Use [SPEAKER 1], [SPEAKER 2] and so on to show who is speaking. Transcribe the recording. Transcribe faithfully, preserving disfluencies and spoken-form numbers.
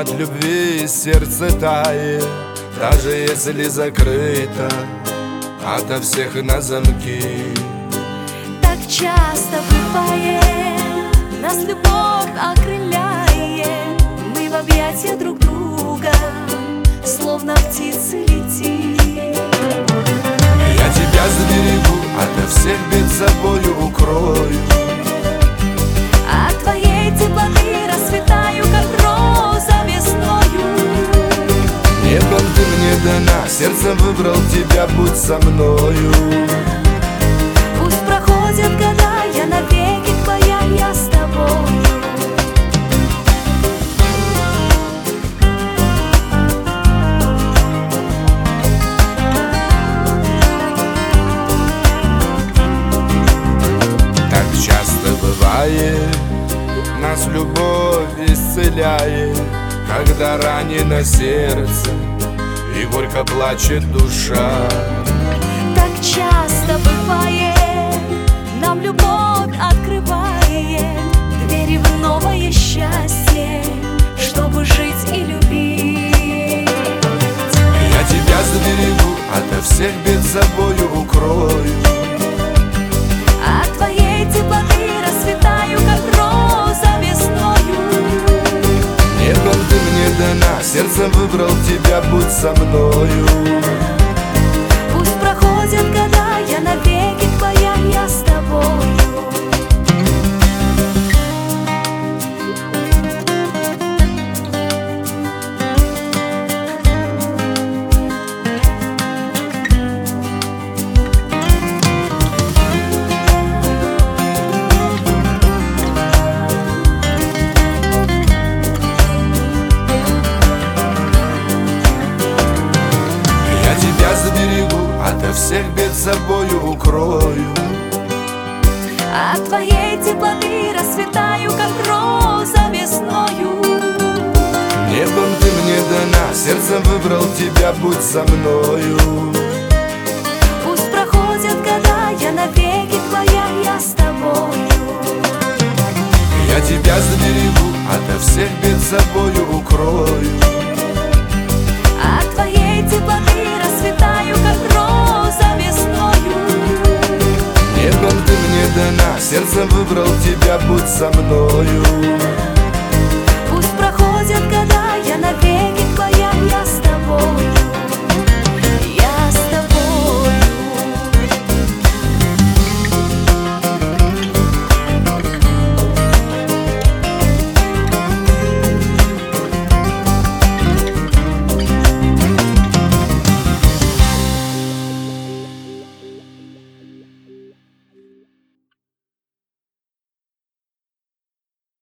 [SPEAKER 1] от любви сердце тает, даже если закрыто ото всех на замки.
[SPEAKER 2] Так часто бывает, нас любовь окрыляет, мы в объятия друг друга, словно птицы летим.
[SPEAKER 1] Я тебя сберегу, ото всех бед собою укрою,
[SPEAKER 2] от твоей теплоты расцветаю, как роза весною.
[SPEAKER 1] Небом ты мне дана, сердцем выбрал тебя, будь со мною.
[SPEAKER 2] Пусть проходят года, я навеки твоя, я с тобою.
[SPEAKER 1] Так часто бывает, нас любовь исцеляет, когда ранено сердце и горько плачет душа.
[SPEAKER 2] Так часто бывает, нам любовь открывает двери в новое счастье, чтобы жить и любить.
[SPEAKER 1] Я тебя сберегу, ото всех бед собою укрою,
[SPEAKER 2] от твоей теплоты расцветаю, как роза весною.
[SPEAKER 1] Небом ты мне дана, сердцем выбрал тебя, будь со мною.
[SPEAKER 2] Пусть проходят года, я навеки твоя, я с тобою.
[SPEAKER 1] Заберегу, ото всех бед собою укрою,
[SPEAKER 2] от твоей теплоты расцветаю, как роза весною.
[SPEAKER 1] Небом ты мне дана, сердцем выбрал тебя, будь со мною.
[SPEAKER 2] Пусть проходят года, я навеки твоя, я с тобою.
[SPEAKER 1] Я тебя заберегу, ото всех бед собою укрою,
[SPEAKER 2] от твоей теплоты расцветаю, как роза весною.
[SPEAKER 1] Небом ты мне дана, сердцем выбрал тебя, будь со мною.